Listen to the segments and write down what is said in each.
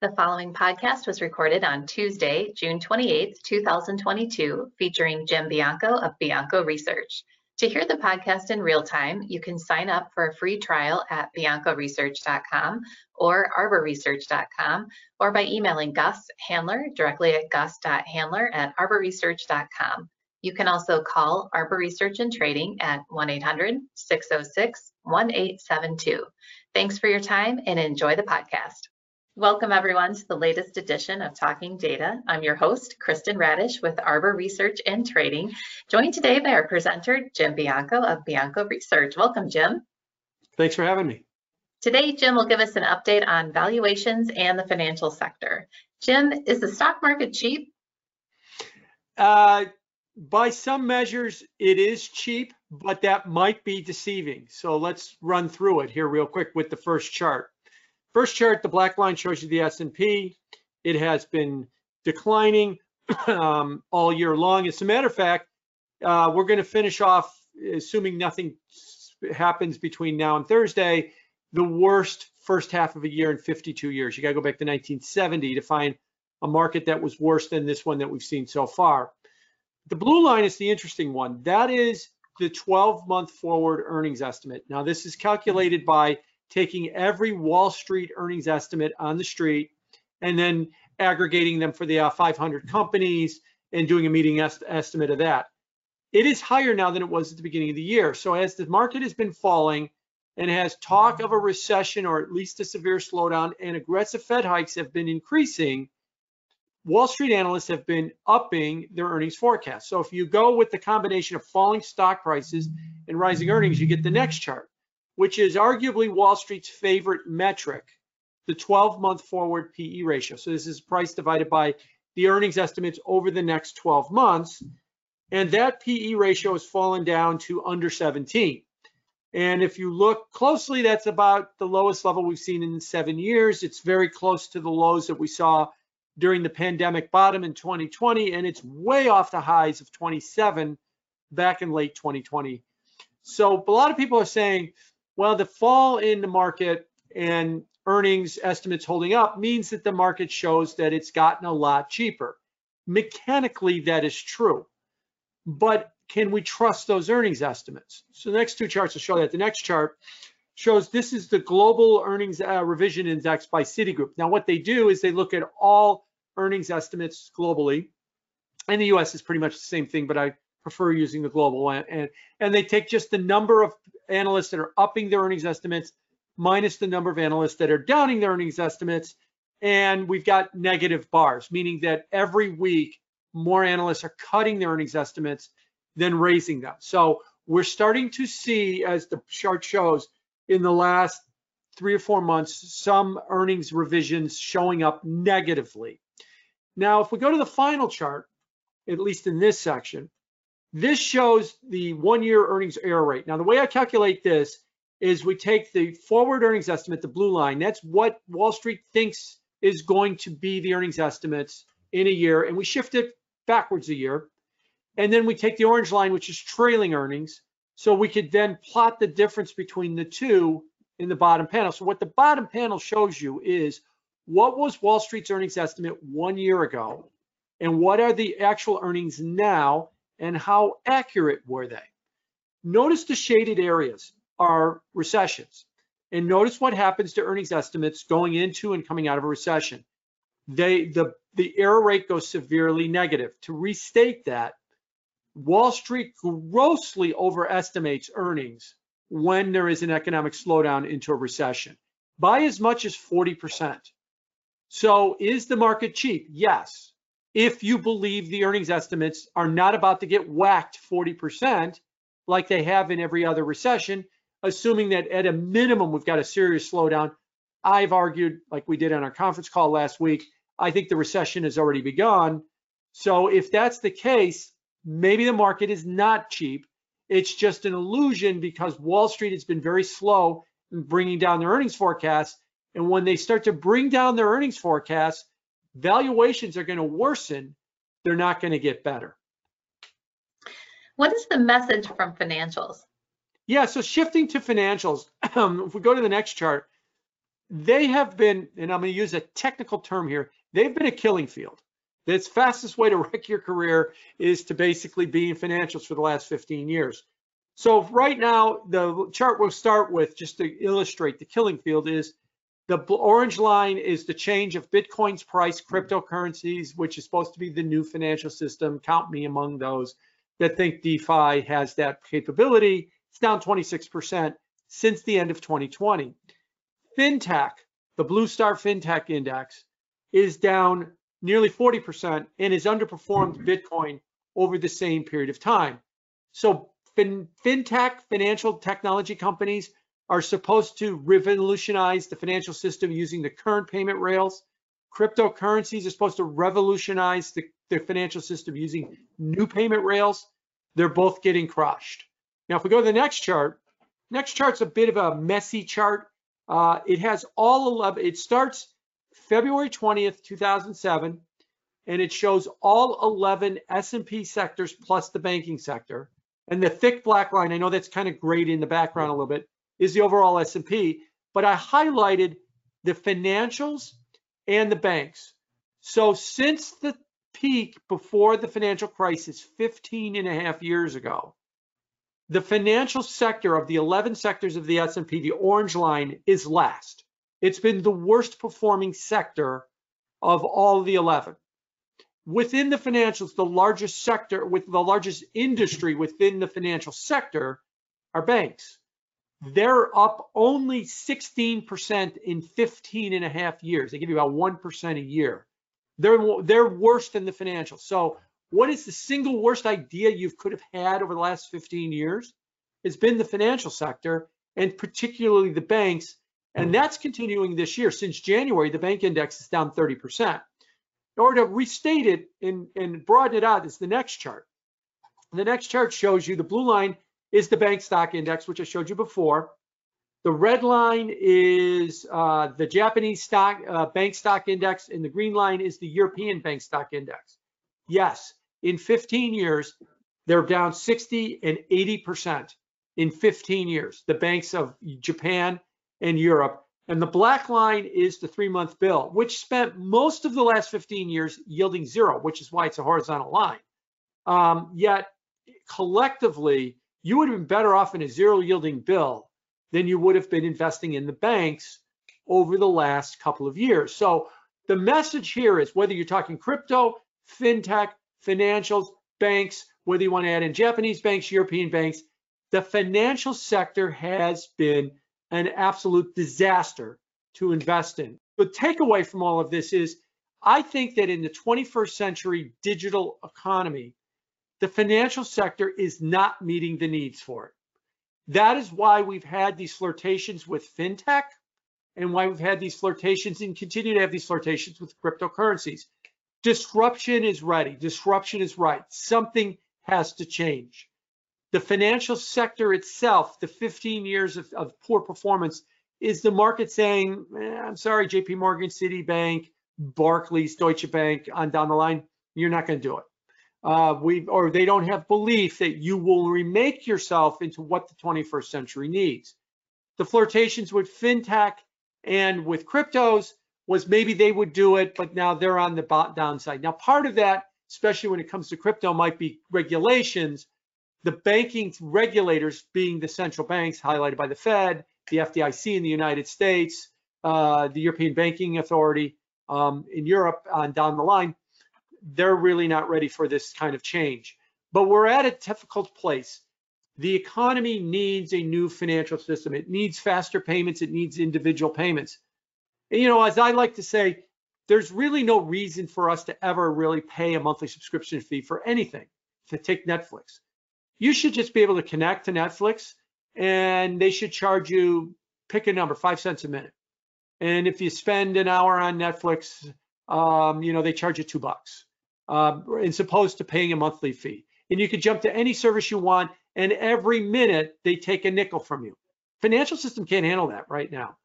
The following podcast was recorded on Tuesday, June 28th, 2022, featuring Jim Bianco of Bianco Research. To hear the podcast in real time, you can sign up for a free trial at biancoresearch.com or arborresearch.com, or by emailing Gus Handler directly at gus.handler@arborresearch.com. You can also call Arbor Research and Trading at 1-800-606-1872. Thanks for your time and enjoy the podcast. Welcome everyone to the latest edition of Talking Data. I'm your host, Kristen Radish with Arbor Research and Trading, joined today by our presenter, Jim Bianco of Bianco Research. Welcome, Jim. Thanks for having me. Today, Jim will give us an update on valuations and the financial sector. Jim, is the stock market cheap? By some measures, it is cheap, but that might be deceiving. So let's run through it here real quick with the first chart. First chart, the black line shows you the S&P. It has been declining all year long. As a matter of fact, we're going to finish off, assuming nothing happens between now and Thursday, the worst first half of a year in 52 years. You got to go back to 1970 to find a market that was worse than this one that we've seen so far. The blue line is the interesting one. That is the 12-month forward earnings estimate. Now, this is calculated by taking every Wall Street earnings estimate on the street and then aggregating them for the 500 companies and doing a median estimate of that. It is higher now than it was at the beginning of the year. So as the market has been falling and has talk of a recession or at least a severe slowdown and aggressive Fed hikes have been increasing, Wall Street analysts have been upping their earnings forecast. So if you go with the combination of falling stock prices and rising earnings, you get the next chart, which is arguably Wall Street's favorite metric, the 12-month forward PE ratio. So this is price divided by the earnings estimates over the next 12 months. And that PE ratio has fallen down to under 17. And if you look closely, that's about the lowest level we've seen in 7 years. It's very close to the lows that we saw during the pandemic bottom in 2020, and it's way off the highs of 27 back in late 2020. So a lot of people are saying, well, the fall in the market and earnings estimates holding up means that the market shows that it's gotten a lot cheaper. Mechanically, that is true. But can we trust those earnings estimates? So the next two charts will show that. The next chart shows this is the global earnings revision index by Citigroup. Now, what they do is they look at all earnings estimates globally. And the US is pretty much the same thing, but I prefer using the global one. And they take just the number of analysts that are upping their earnings estimates minus the number of analysts that are downing their earnings estimates. And we've got negative bars, meaning that every week more analysts are cutting their earnings estimates than raising them. So we're starting to see, as the chart shows, in the last 3 or 4 months, some earnings revisions showing up negatively. Now, if we go to the final chart, at least in this section, this shows the 1-year earnings error rate. Now, the way I calculate this is we take the forward earnings estimate, the blue line, that's what Wall Street thinks is going to be the earnings estimates in a year, and we shift it backwards a year. And then we take the orange line, which is trailing earnings, so we could then plot the difference between the two in the bottom panel. So what the bottom panel shows you is what was Wall Street's earnings estimate 1 year ago, and what are the actual earnings now, and how accurate were they? Notice the shaded areas are recessions, and notice what happens to earnings estimates going into and coming out of a recession. The error rate goes severely negative. To restate that, Wall Street grossly overestimates earnings when there is an economic slowdown into a recession by as much as 40%. So is the market cheap? Yes. If you believe the earnings estimates are not about to get whacked 40% like they have in every other recession, assuming that at a minimum we've got a serious slowdown. I've argued, like we did on our conference call last week, I think the recession has already begun. So if that's the case, maybe the market is not cheap. It's just an illusion because Wall Street has been very slow in bringing down their earnings forecasts. And when they start to bring down their earnings forecasts, valuations are going to worsen. They're not going to get better. What is the message from financials? Yeah, so shifting to financials, if we go to the next chart, they have been, and I'm going to use a technical term here, they've been a killing field. The fastest way to wreck your career is to basically be in financials for the last 15 years. So right now, the chart we'll start with, just to illustrate the killing field, is the orange line is the change of Bitcoin's price, cryptocurrencies, which is supposed to be the new financial system. Count me among those that think DeFi has that capability. It's down 26% since the end of 2020. FinTech, the Blue Star FinTech Index, is down nearly 40% and has underperformed Bitcoin over the same period of time. So FinTech, financial technology companies, are supposed to revolutionize the financial system using the current payment rails. Cryptocurrencies are supposed to revolutionize the financial system using new payment rails. They're both getting crushed. Now, if we go to the next chart's a bit of a messy chart. It has all 11, it starts February 20th, 2007, and it shows all 11 S&P sectors plus the banking sector. And the thick black line, I know that's kind of grayed in the background a little bit, is the overall S&P, but I highlighted the financials and the banks. So since the peak before the financial crisis 15 and a half years ago, the financial sector of the 11 sectors of the S&P, the orange line, is last. It's been the worst performing sector of all the 11. Within the financials, the largest sector, with the largest industry within the financial sector, are banks. They're up only 16% in 15 and a half years. They give you about 1% a year. They're worse than the financials. So what is the single worst idea you could have had over the last 15 years? It's been the financial sector, and particularly the banks, and that's continuing this year. Since January, the bank index is down 30%. In order to restate it and broaden it out, is the next chart. The next chart shows you the blue line is the bank stock index, which I showed you before. The red line is the Japanese bank stock index, and the green line is the European bank stock index. Yes, in 15 years, they're down 60 and 80% in 15 years, the banks of Japan and Europe. And the black line is the 3-month bill, which spent most of the last 15 years yielding zero, which is why it's a horizontal line. Yet collectively, you would have been better off in a zero yielding bill than you would have been investing in the banks over the last couple of years. So the message here is, whether you're talking crypto, fintech, financials, banks, whether you want to add in Japanese banks, European banks, the financial sector has been an absolute disaster to invest in. The takeaway from all of this is, I think that in the 21st century digital economy, the financial sector is not meeting the needs for it. That is why we've had these flirtations with fintech, and why we've had these flirtations and continue to have these flirtations with cryptocurrencies. Disruption is ready. Disruption is right. Something has to change. The financial sector itself, the 15 years of poor performance, is the market saying, I'm sorry, JP Morgan, Citibank, Barclays, Deutsche Bank, on down the line, you're not going to do it. Or they don't have belief that you will remake yourself into what the 21st century needs. The flirtations with fintech and with cryptos was maybe they would do it, but now they're on the downside. Now, part of that, especially when it comes to crypto, might be regulations. The banking regulators, being the central banks highlighted by the Fed, the FDIC in the United States, the European Banking Authority in Europe, on down the line, they're really not ready for this kind of change. But we're at a difficult place. The economy needs a new financial system. It needs faster payments. It needs individual payments. And, you know, as I like to say, there's really no reason for us to ever really pay a monthly subscription fee for anything. To take Netflix, you should just be able to connect to Netflix, and they should charge you, pick a number, 5 cents a minute. And if you spend an hour on Netflix, you know, they charge you $2, as opposed to paying a monthly fee. And you can jump to any service you want, and every minute they take a nickel from you. Financial system can't handle that right now.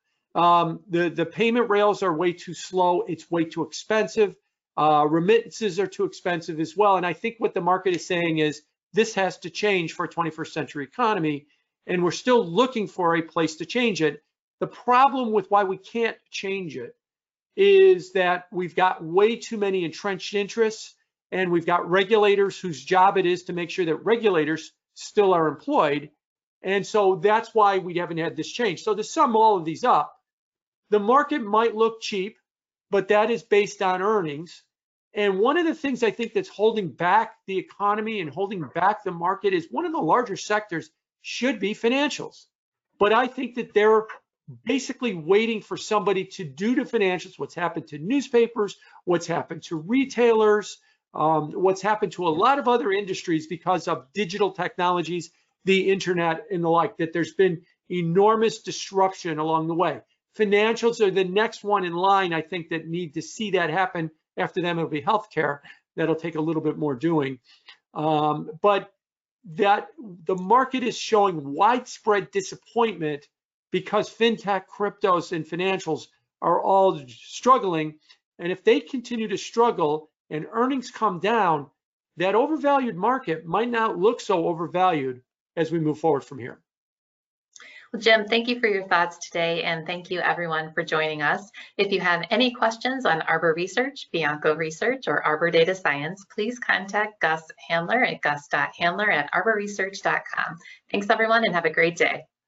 The payment rails are way too slow. It's way too expensive. Remittances are too expensive as well. And I think what the market is saying is, this has to change for a 21st century economy, and we're still looking for a place to change it. The problem with why we can't change it is that we've got way too many entrenched interests, and we've got regulators whose job it is to make sure that regulators still are employed. And so that's why we haven't had this change. So to sum all of these up, the market might look cheap, but that is based on earnings. And one of the things I think that's holding back the economy and holding back the market is one of the larger sectors should be financials. But I think that they're basically waiting for somebody to do to financials what's happened to newspapers, what's happened to retailers, what's happened to a lot of other industries because of digital technologies, the internet and the like, that there's been enormous disruption along the way. Financials are the next one in line, I think, that need to see that happen. After them, it'll be healthcare. That'll take a little bit more doing. But that the market is showing widespread disappointment because fintech, cryptos, and financials are all struggling. And if they continue to struggle and earnings come down, that overvalued market might not look so overvalued as we move forward from here. Well, Jim, thank you for your thoughts today, and thank you everyone for joining us. If you have any questions on Arbor Research, Bianco Research, or Arbor Data Science, please contact Gus Handler at gus.handler@arborresearch.com. Thanks everyone, and have a great day.